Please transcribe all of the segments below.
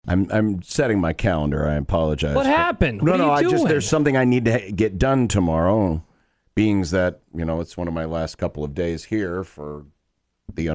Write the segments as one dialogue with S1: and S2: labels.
S1: I'm setting my calendar. I apologize.
S2: What happened?
S1: No,
S2: what
S1: no.
S2: are you doing?
S1: There's something I need to get done tomorrow. Being that it's one of my last couple of days here for the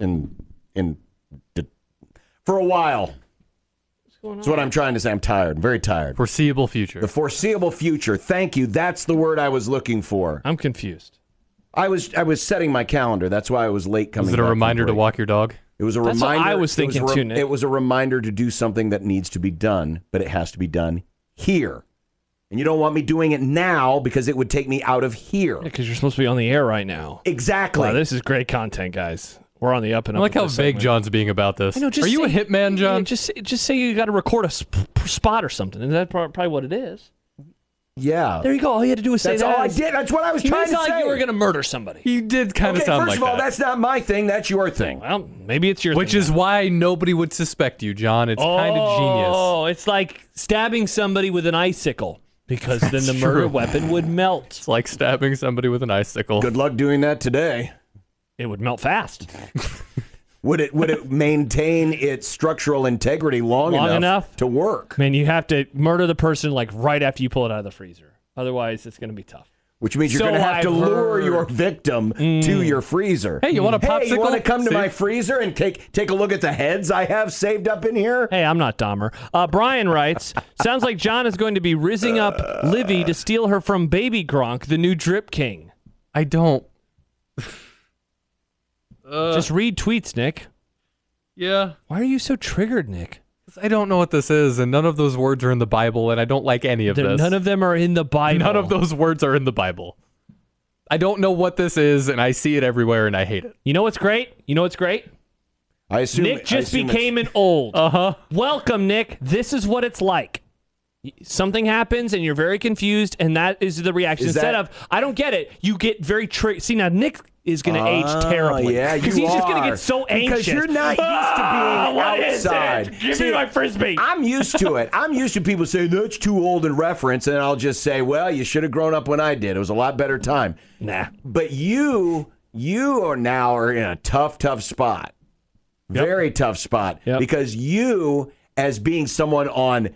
S1: for a while. That's what I'm trying to say. I'm tired. I'm very tired.
S3: Foreseeable future.
S1: The foreseeable future. Thank you. That's the word I was looking for.
S2: I'm confused.
S1: I was setting my calendar. That's why I was late coming.
S3: Was it a reminder to walk your dog?
S1: It was a
S2: That's
S1: reminder.
S2: what I was thinking too, Nick.
S1: It was a reminder to do something that needs to be done, but it has to be done here. And you don't want me doing it now because it would take me out of here.
S2: Because you're supposed to be on the air right now.
S1: Exactly.
S2: Wow, this is great content, guys. We're on the up and up.
S3: I like how
S2: with this
S3: vague
S2: segment.
S3: John's being about this.
S2: I know,
S3: Are you a hitman, John?
S2: Yeah, just say you got to record a spot or something, and that's probably what it is.
S1: Yeah.
S2: There you go. All you had to do was say
S1: That's
S2: that.
S1: all I did. That's what I was trying to
S2: It's not
S1: say.
S2: like you were going to murder somebody.
S3: You did kind of
S1: Okay,
S3: sound
S1: first
S3: like
S1: of all,
S3: that.
S1: that's not my thing. That's your thing.
S2: Well, maybe it's your
S3: Which
S2: thing
S3: is
S2: now.
S3: why nobody would suspect you, John. It's kind of genius.
S2: Oh, it's like stabbing somebody with an icicle, because then the murder
S3: true.
S2: weapon would melt.
S3: It's like stabbing somebody with an icicle.
S1: Good luck doing that today.
S2: It would melt fast.
S1: Would it maintain its structural integrity long enough to work?
S2: Man, you have to murder the person like right after you pull it out of the freezer. Otherwise, it's going to be tough.
S1: Which means you're
S2: So
S1: going to have to
S2: I've
S1: lure
S2: heard.
S1: your victim to your freezer.
S3: Hey, you want a popsicle?
S1: Hey, you want to come to
S3: See?
S1: my freezer and take a look at the heads I have saved up in here?
S2: Hey, I'm not Dahmer. Brian writes, sounds like John is going to be rizzing up Livy to steal her from Baby Gronk, the new Drip King.
S3: I don't.
S2: Just read tweets, Nick.
S3: Yeah.
S2: Why are you so triggered, Nick?
S3: I don't know what this is, and none of those words are in the Bible, and I don't like any of this.
S2: None of them are in the Bible.
S3: None of those words are in the Bible. I don't know what this is, and I see it everywhere, and I hate it.
S2: You know what's great?
S1: I assume
S2: Nick just
S1: I assume
S2: became an old.
S3: Uh-huh.
S2: Welcome, Nick. This is what it's like. Something happens, and you're very confused, and that is the reaction.
S1: Is
S2: Instead
S1: that-
S2: of, I don't get it, you get very triggered. See, now Nick is going to age terribly.
S1: Yeah,
S2: because
S1: you
S2: he's just going
S1: are.
S2: to get so anxious.
S1: Because you're not used to being
S2: What is
S1: outside.
S2: it? Give
S1: See,
S2: me my Frisbee.
S1: I'm used to it. I'm used to people saying, that's too old in reference, and I'll just say, well, you should have grown up when I did. It was a lot better time.
S2: Nah.
S1: But you are now in a tough spot. Very tough spot.
S2: Yep.
S1: Because you, as being someone on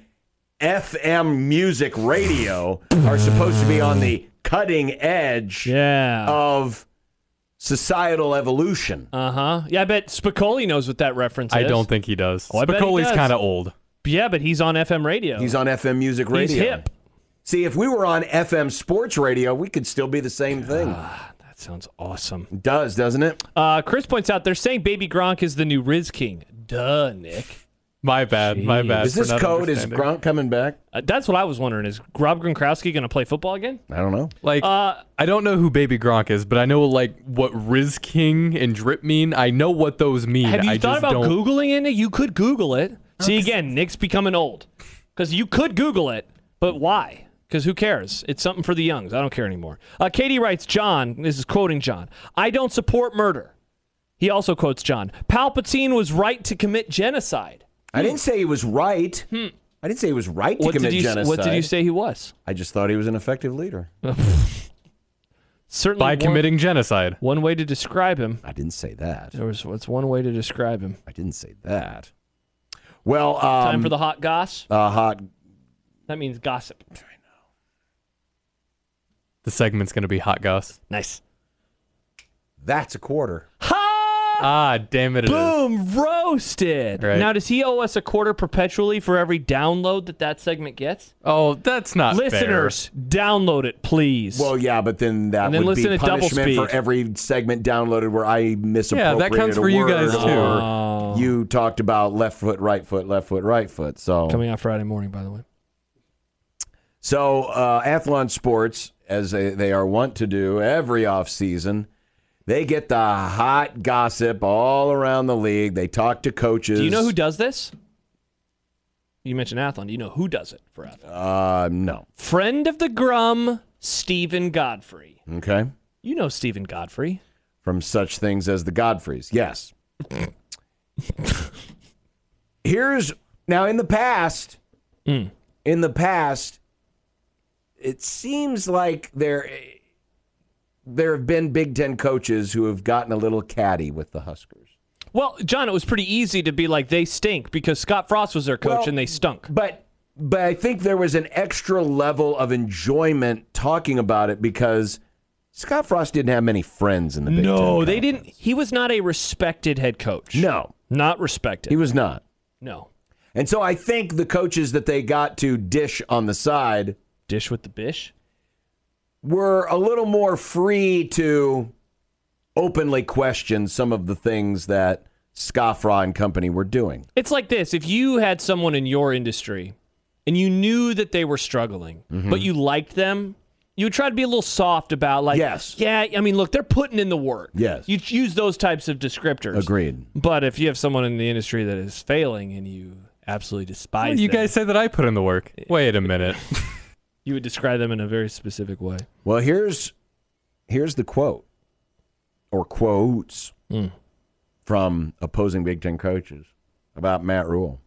S1: FM music radio, are supposed to be on the cutting edge of societal evolution.
S2: Uh-huh. Yeah, I bet Spicoli knows what that reference is.
S3: I don't think he does.
S2: Oh, I bet he
S3: Spicoli's
S2: does.
S3: kind of old.
S2: Yeah, but he's on FM radio.
S1: He's on FM music radio.
S2: He's hip.
S1: See, if we were on FM sports radio, we could still be the same thing.
S2: That sounds awesome.
S1: It does, doesn't it?
S2: Chris points out they're saying Baby Gronk is the new Riz King. Duh, Nick.
S3: My bad. My bad.
S1: Is this
S3: for not
S1: code? Is
S3: understanding.
S1: Gronk coming back?
S2: That's what I was wondering. Is Rob Gronkowski going to play football again?
S1: I don't know.
S3: Like, I don't know who Baby Gronk is, but I know like what Riz King and Drip mean. I know what those mean.
S2: Have you
S3: I
S2: thought
S3: just
S2: about
S3: don't...
S2: Googling it? You could Google it. See, again, Nick's becoming old. Because you could Google it, but why? Because who cares? It's something for the youngs. I don't care anymore. Katie writes, John, this is quoting John, I don't support murder. He also quotes John, Palpatine was right to commit genocide.
S1: I didn't say he was right. I didn't say he was right to commit genocide.
S2: What did you say he was?
S1: I just thought he was an effective leader.
S2: Certainly
S3: By committing genocide.
S2: One way to describe him.
S1: I didn't say that.
S2: What's one way to describe him?
S1: I didn't say that. Well,
S2: Time for the hot goss.
S1: hot.
S2: That means gossip.
S3: The segment's going to be Hot Goss.
S2: Nice.
S1: That's a quarter.
S3: Ah, damn it, it is.
S2: Boom, roasted.
S3: Right.
S2: Now, does he owe us a quarter perpetually for every download that segment gets?
S3: Oh, that's not
S2: Listeners, download it, please.
S1: Well, yeah, but then that
S2: And then
S1: would
S2: listen
S1: be
S2: at double
S1: punishment for
S2: speed.
S1: every segment downloaded where I misappropriated
S3: that counts
S1: a
S3: for you
S1: word
S3: guys, too.
S1: or you talked about left foot, right foot, left foot, right foot. So
S2: Coming out Friday morning, by the way.
S1: So Athlon Sports, as they are wont to do every offseason, they get the hot gossip all around the league. They talk to coaches.
S2: Do you know who does this? You mentioned Athlon. Do you know who does it for Athlon?
S1: No.
S2: Friend of the Grum, Stephen Godfrey.
S1: Okay.
S2: You know Stephen Godfrey.
S1: From such things as the Godfreys. Yes. Now in the past, it seems like there have been Big Ten coaches who have gotten a little catty with the Huskers.
S2: Well, John, it was pretty easy to be like, they stink because Scott Frost was their coach and they stunk.
S1: But I think there was an extra level of enjoyment talking about it because Scott Frost didn't have many friends in the Big Ten.
S2: No, they didn't. He was not a respected head coach.
S1: No.
S2: Not respected.
S1: He was not.
S2: No.
S1: And so I think the coaches that they got to dish on the side.
S2: Dish with the bish?
S1: Were a little more free to openly question some of the things that Scoffra and company were doing.
S2: It's like this. If you had someone in your industry and you knew that they were struggling, but you liked them, you would try to be a little soft about, like,
S1: yes.
S2: Yeah, I mean, look, they're putting in the work.
S1: Yes.
S2: You use those types of descriptors.
S1: Agreed.
S2: But if you have someone in the industry that is failing and you absolutely despise them.
S3: You guys say that I put in the work. Wait a minute.
S2: You would describe them in a very specific way.
S1: Well, here's the quote, or quotes, from opposing Big Ten coaches about Matt Rhule.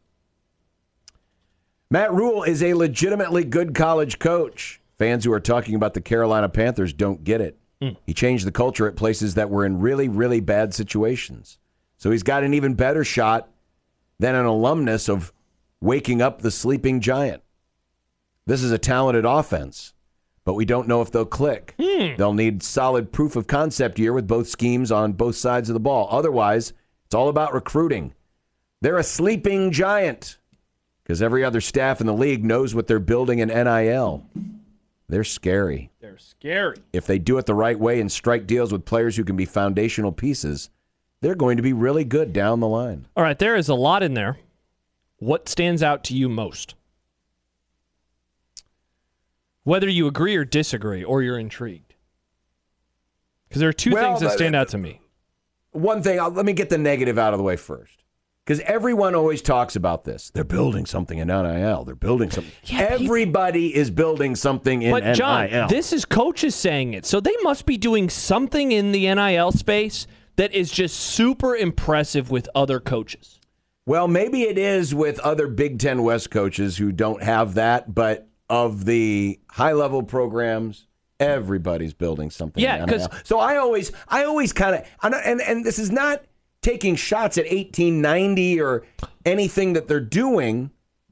S1: Matt Rhule is a legitimately good college coach. Fans who are talking about the Carolina Panthers don't get it. He changed the culture at places that were in really, really bad situations. So he's got an even better shot than an alumnus of waking up the sleeping giant. This is a talented offense, but we don't know if they'll click. They'll need solid proof of concept year with both schemes on both sides of the ball. Otherwise, it's all about recruiting. They're a sleeping giant because every other staff in the league knows what they're building in NIL. They're scary.
S2: They're scary.
S1: If they do it the right way and strike deals with players who can be foundational pieces, they're going to be really good down the line.
S2: All right, there is a lot in there. What stands out to you most? Whether you agree or disagree, or you're intrigued. Because there are two things that stand out to me.
S1: One thing, let me get the negative out of the way first. Because everyone always talks about this. They're building something in NIL. They're building something. Yeah, everybody is building something in NIL.
S2: But, John, this is coaches saying it. So they must be doing something in the NIL space that is just super impressive with other coaches.
S1: Well, maybe it is with other Big Ten West coaches who don't have that, but of the high-level programs, everybody's building something.
S2: Yeah, because
S1: so I always kind of, and this is not taking shots at 1890 or anything that they're doing.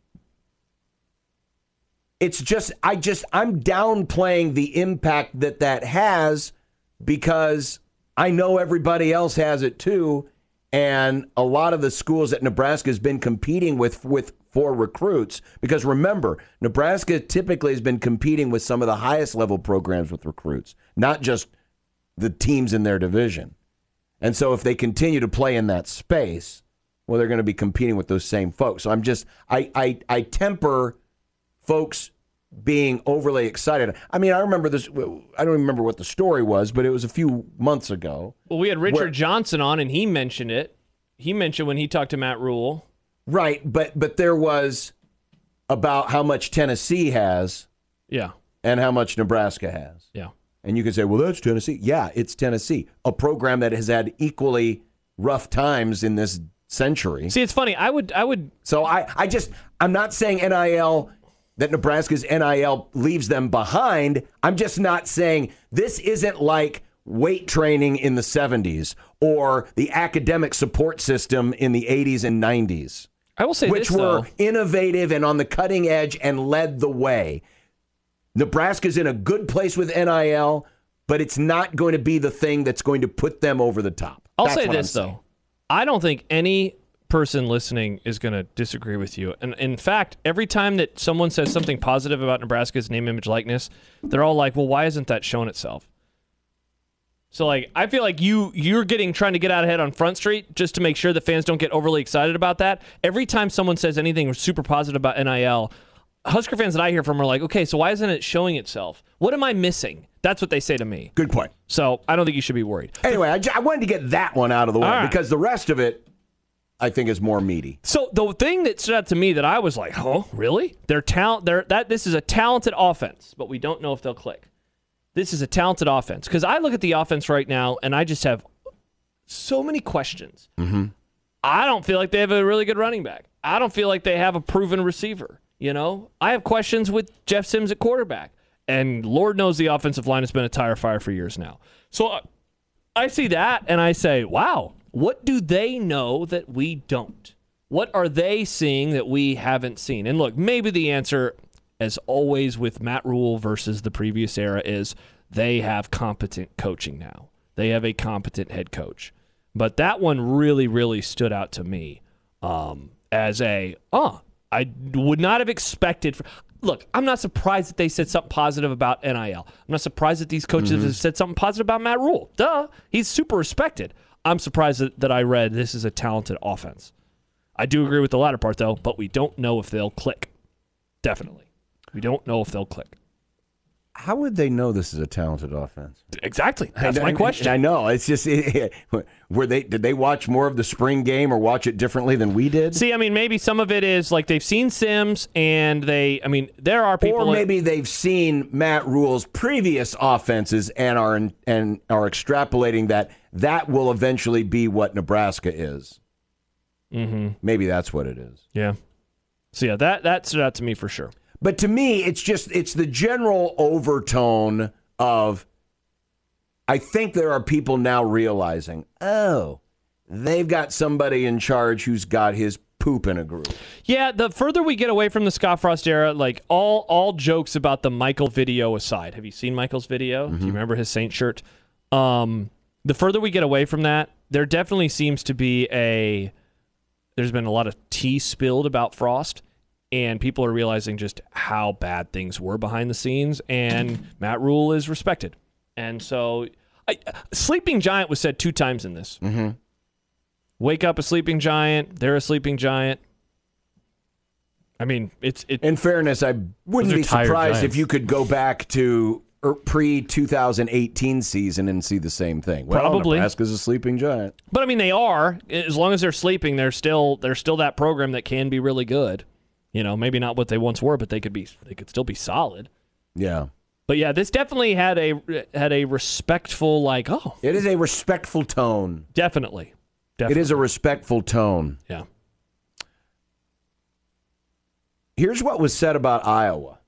S1: It's just I'm downplaying the impact that has because I know everybody else has it too, and a lot of the schools that Nebraska has been competing with for recruits, because remember, Nebraska typically has been competing with some of the highest level programs with recruits, not just the teams in their division. And so if they continue to play in that space, well, they're going to be competing with those same folks. So I temper folks being overly excited. I mean, I remember this. I don't remember what the story was, but it was a few months ago.
S2: Well, we had Richard Johnson on, and he mentioned it. He mentioned when he talked to Matt Rhule.
S1: Right, but there was about how much Tennessee has,
S2: yeah,
S1: and how much Nebraska has,
S2: yeah. And
S1: you can say, well, that's Tennessee. Yeah, it's Tennessee, a program that has had equally rough times in this century.
S2: See, it's funny. I would.
S1: So I'm not saying NIL, that Nebraska's NIL leaves them behind. I'm just not saying this isn't like weight training in the 70s or the academic support system in the 80s and 90s.
S2: I will say
S1: which were innovative and on the cutting edge and led the way. Nebraska's in a good place with NIL, but it's not going to be the thing that's going to put them over the top.
S2: I'll say this, though. I don't think any person listening is going to disagree with you. And in fact, every time that someone says something positive about Nebraska's name, image, likeness, they're all like, well, why isn't that shown itself? So, like, I feel like you're trying to get out ahead on Front Street just to make sure the fans don't get overly excited about that. Every time someone says anything super positive about NIL, Husker fans that I hear from are like, okay, so why isn't it showing itself? What am I missing? That's what they say to me.
S1: Good point.
S2: So I don't think you should be worried.
S1: Anyway, I wanted to get that one out of the way because the rest of it, I think, is more meaty.
S2: So the thing that stood out to me that I was like, oh, really? This is a talented offense, but we don't know if they'll click. This is a talented offense. Because I look at the offense right now, and I just have so many questions.
S1: Mm-hmm.
S2: I don't feel like they have a really good running back. I don't feel like they have a proven receiver. You know, I have questions with Jeff Sims at quarterback. And Lord knows the offensive line has been a tire fire for years now. So I see that, and I say, wow, What do they know that we don't? What are they seeing that we haven't seen? And look, maybe the answer, as always with Matt Rule versus the previous era, is they have competent coaching now. They have a competent head coach. But that one really, really stood out to me as I would not have expected. Look, I'm not surprised that they said something positive about NIL. I'm not surprised that these coaches have said something positive about Matt Rule. Duh. He's super respected. I'm surprised that I read this is a talented offense. I do agree with the latter part, though, but we don't know if they'll click. Definitely. We don't know if they'll click.
S1: How would they know this is a talented offense?
S2: Exactly. That's my question.
S1: I know. It's just, did they watch more of the spring game or watch it differently than we did?
S2: See, I mean, maybe some of it is like they've seen Sims and there are people.
S1: Or maybe they've seen Matt Rule's previous offenses and are extrapolating that will eventually be what Nebraska is.
S2: Mm-hmm.
S1: Maybe that's what it is.
S2: Yeah. So, yeah, that stood out to me for sure.
S1: But to me, it's the general overtone of, I think there are people now realizing, they've got somebody in charge who's got his poop in a groove.
S2: Yeah, the further we get away from the Scott Frost era, like all jokes about the Michael video aside. Have you seen Michael's video? Do you remember his Saint shirt? The further we get away from that, there definitely seems to be there's been a lot of tea spilled about Frost. And people are realizing just how bad things were behind the scenes, and Matt Rule is respected. And so, sleeping giant was said 2 times in this.
S1: Mm-hmm.
S2: Wake up a sleeping giant. They're a sleeping giant. I mean, it's.
S1: In fairness, I wouldn't be surprised if you could go back to pre-2018 season and see the same thing. Well,
S2: probably.
S1: Nebraska's a sleeping giant.
S2: But I mean, they are. As long as they're sleeping, they're still that program that can be really good. You know, maybe not what they once were, but they could still be solid.
S1: Yeah.
S2: But yeah, this definitely had a respectful
S1: It is a respectful tone.
S2: Definitely.
S1: It is a respectful tone.
S2: Yeah.
S1: Here's what was said about Iowa.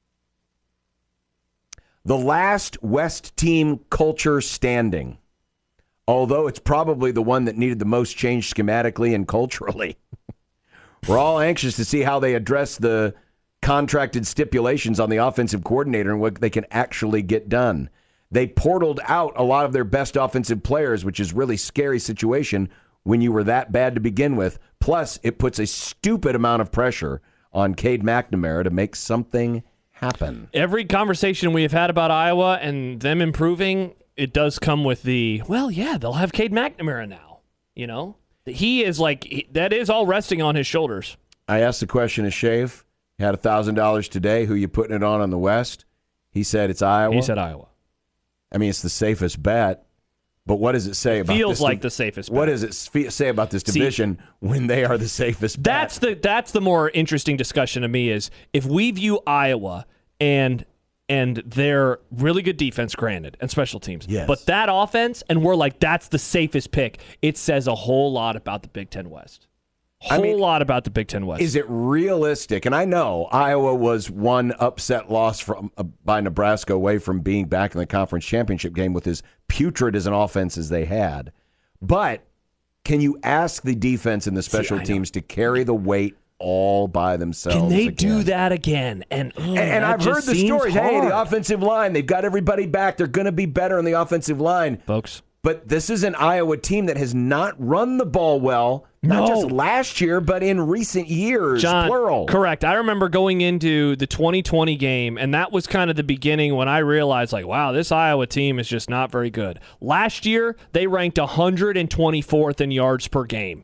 S1: The last West team culture standing, although it's probably the one that needed the most change schematically and culturally. We're all anxious to see how they address the contracted stipulations on the offensive coordinator and what they can actually get done. They portaled out a lot of their best offensive players, which is a really scary situation when you were that bad to begin with. Plus, it puts a stupid amount of pressure on Cade McNamara to make something happen.
S2: Every conversation we have had about Iowa and them improving, it does come with they'll have Cade McNamara now, you know? He is that is all resting on his shoulders.
S1: I asked the question of Shave. He had $1,000 today. Who you putting it on the West? He said it's Iowa.
S2: He said Iowa.
S1: I mean, it's the safest bet. But what does it say about
S2: feels like the safest bet.
S1: What does it say about this division when they are the safest bet?
S2: That's the more interesting discussion to me is if we view Iowa and their really good defense, granted, and special teams.
S1: Yes.
S2: But that offense, and we're like, that's the safest pick. It says a whole lot about the Big Ten West. Lot about the Big Ten West.
S1: Is it realistic? And I know Iowa was one upset loss by Nebraska away from being back in the conference championship game with as putrid as an offense as they had. But can you ask the defense and the special teams to carry the weight all by themselves?
S2: Can they do that again? And
S1: I've heard the stories. Hey, the offensive line, they've got everybody back. They're going to be better on the offensive line.
S2: Folks.
S1: But this is an Iowa team that has not run the ball well, not just last year, but in recent years,
S2: John,
S1: plural.
S2: Correct. I remember going into the 2020 game, and that was kind of the beginning when I realized, wow, this Iowa team is just not very good. Last year, they ranked 124th in yards per game.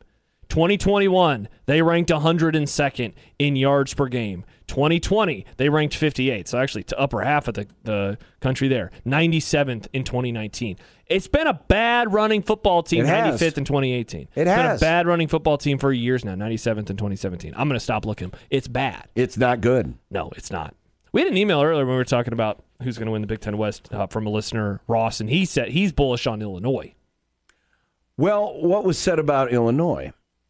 S2: 2021, they ranked 102nd in yards per game. 2020, they ranked 58th, so actually to upper half of the country there. 97th in 2019. It's been a bad running football team, 95th in 2018. It's been a bad running football team for years now, 97th in 2017. I'm going to stop looking. It's bad.
S1: It's not good.
S2: No, it's not. We had an email earlier when we were talking about who's going to win the Big Ten West from a listener, Ross, and he said he's bullish on Illinois.
S1: Well, what was said about Illinois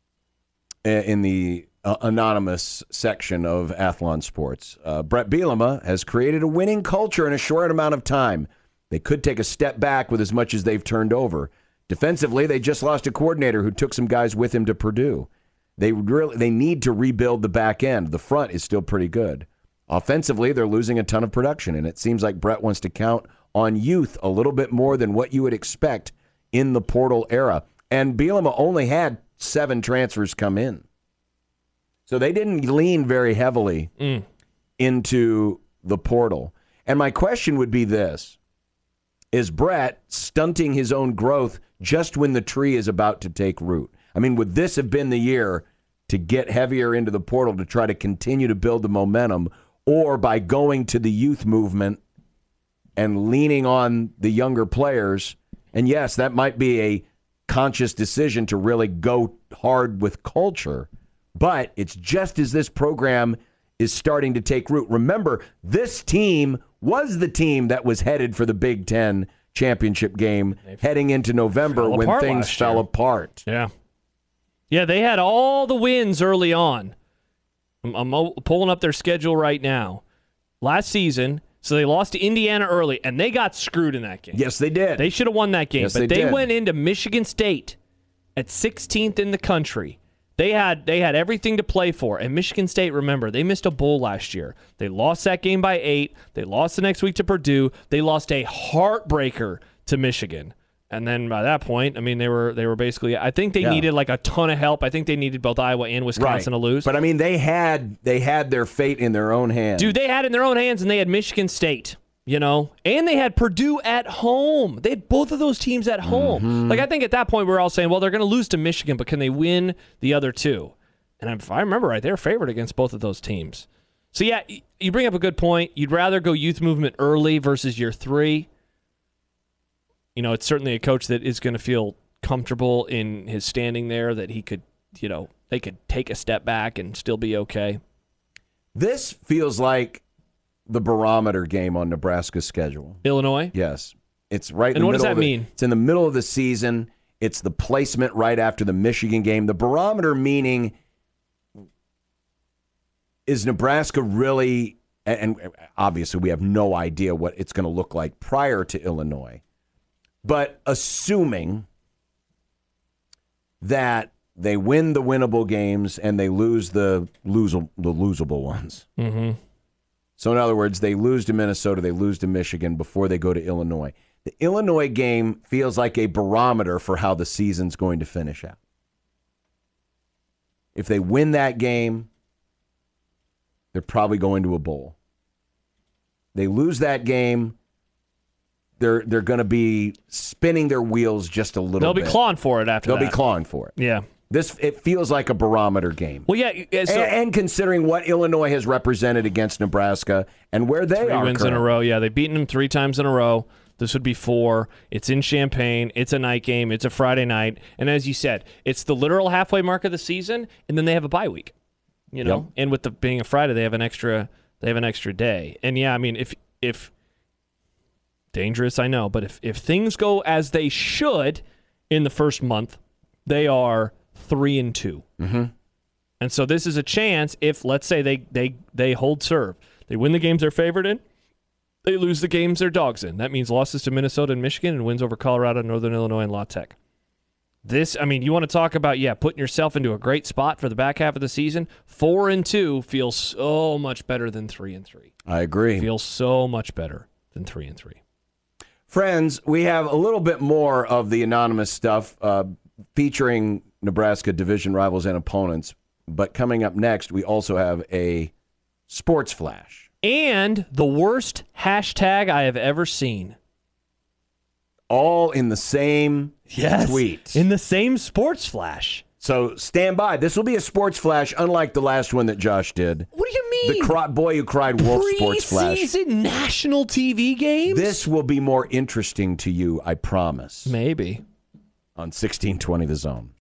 S1: in the anonymous section of Athlon Sports? Brett Bielema has created a winning culture in a short amount of time. They could take a step back with as much as they've turned over. Defensively, they just lost a coordinator who took some guys with him to Purdue. They need to rebuild the back end. The front is still pretty good. Offensively, they're losing a ton of production, and it seems like Brett wants to count on youth a little bit more than what you would expect in the portal era. And Bielema only had 7 transfers come in. So they didn't lean very heavily into the portal. And my question would be this. Is Brett stunting his own growth just when the tree is about to take root? I mean, would this have been the year to get heavier into the portal to try to continue to build the momentum, or by going to the youth movement and leaning on the younger players? And yes, that might be a conscious decision to really go hard with culture, but it's just as this program is starting to take root. Remember, this team was the team that was headed for the Big Ten championship game heading into November when things fell apart.
S2: Yeah. Yeah, they had all the wins early on. I'm pulling up their schedule right now. Last season, so they lost to Indiana early, and they got screwed in that game.
S1: Yes, they did.
S2: They should have won that game,
S1: yes,
S2: but they went into Michigan State at 16th in the country. They had everything to play for, and Michigan State, remember, they missed a bowl last year. They lost that game by 8. They lost the next week to Purdue. They lost a heartbreaker to Michigan. And then by that point, I mean, they were basically, I think they needed like a ton of help. I think they needed both Iowa and Wisconsin to lose.
S1: But I mean, they had their fate in their own hands.
S2: Dude, they had it in their own hands, and they had Michigan State, and they had Purdue at home. They had both of those teams at home. Mm-hmm. Like, I think at that point we were all saying, well, they're going to lose to Michigan, but can they win the other two? And if I remember right, they're favored against both of those teams. So yeah, you bring up a good point. You'd rather go youth movement early versus year 3. It's certainly a coach that is going to feel comfortable in his standing there, that he could, they could take a step back and still be okay.
S1: This feels like the barometer game on Nebraska's schedule.
S2: Illinois?
S1: Yes. It's right in
S2: and
S1: the
S2: what
S1: middle
S2: does that mean?
S1: It's in the middle of the season. It's the placement right after the Michigan game. The barometer meaning, is Nebraska really, and obviously we have no idea what it's going to look like prior to Illinois, but assuming that they win the winnable games and they lose the losable ones.
S2: Mm-hmm.
S1: So in other words, they lose to Minnesota, they lose to Michigan before they go to Illinois. The Illinois game feels like a barometer for how the season's going to finish out. If they win that game, they're probably going to a bowl. They lose that game, they're going to be spinning their wheels just a little bit.
S2: They'll be clawing for it after that.
S1: They'll be clawing for it.
S2: Yeah.
S1: It feels like a barometer game.
S2: Well, yeah.
S1: And considering what Illinois has represented against Nebraska and where they
S2: 3
S1: are
S2: wins in a row. Yeah, they've beaten them 3 times in a row. This would be 4. It's in Champaign. It's a night game. It's a Friday night. And as you said, it's the literal halfway mark of the season, and then they have a bye week.
S1: Yep.
S2: And with being a Friday, they have an extra day. And yeah, I mean, if dangerous, I know, but if things go as they should in the first month, they are 3-2.
S1: Mm-hmm.
S2: And so this is a chance if, let's say, they hold serve. They win the games they're favored in. They lose the games they're dogs in. That means losses to Minnesota and Michigan and wins over Colorado, Northern Illinois, and La Tech. This, I mean, you want to talk about, putting yourself into a great spot for the back half of the season. 4-2 feels so much better than 3-3.
S1: I agree.
S2: Feels so much better than 3-3.
S1: Friends, we have a little bit more of the anonymous stuff featuring Nebraska division rivals and opponents. But coming up next, we also have a sports flash.
S2: And the worst hashtag I have ever seen.
S1: All in the same tweet.
S2: In the same sports flash.
S1: So stand by. This will be a sports flash, unlike the last one that Josh did.
S2: What do you mean?
S1: The boy who cried wolf sports flash.
S2: Preseason national TV games?
S1: This will be more interesting to you, I promise.
S2: Maybe.
S1: On 1620 The Zone.